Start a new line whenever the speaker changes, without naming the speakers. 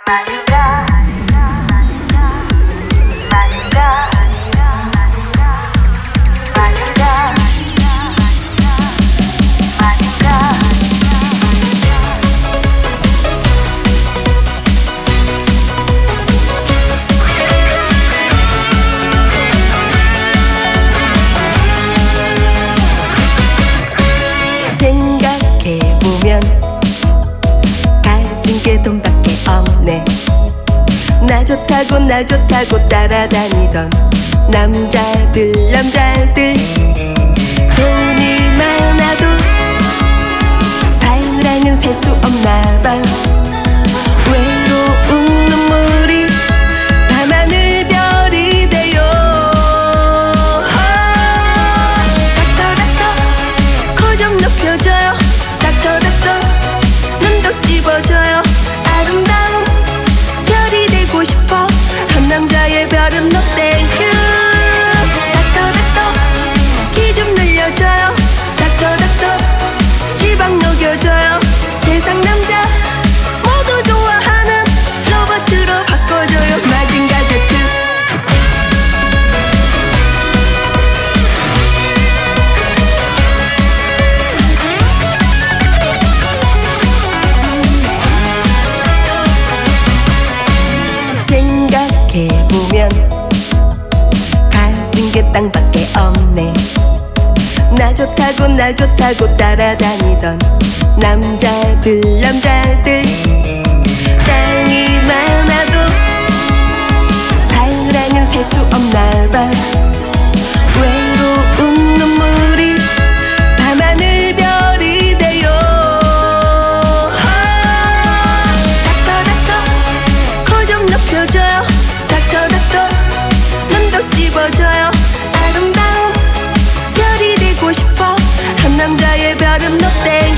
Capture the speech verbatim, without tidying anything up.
많은가 많은가 많은가 많은가
생각해보면 가진 게 돈밖에 없네. 나 좋다고 나 좋다고 따라다니던 남자들 남자들 돈이 많아도 사랑은 살 수 없나봐. 외로운 눈물이 밤하늘 별이 돼요. 닥터 닥터 코 좀 높여줘요. 닥터 닥터 눈도 집어줘요. 아름다운 별이 되고 싶어. 한 남자의 별은 no thank you. 닥터 닥터 키 좀 늘려줘요. 닥터 닥터 지방 녹여줘요. 세상 남자 모두 좋아하는 로봇으로 바꿔줘요. 마징가 제트. 생각해보면 가진 게 땅밖에 없네. 나 좋다고 나 좋다고 따라다니던 남자들 남자들 땅이 많아도 사랑은 살 수 없나봐. 외로운 눈물이 밤하늘 별이 돼요. 닥터 닥터 코 좀 높여줘요. 닥터 닥터 눈도 집어줘요. 아름다운 별이 되고 싶어. 한 남자의 별은 no thank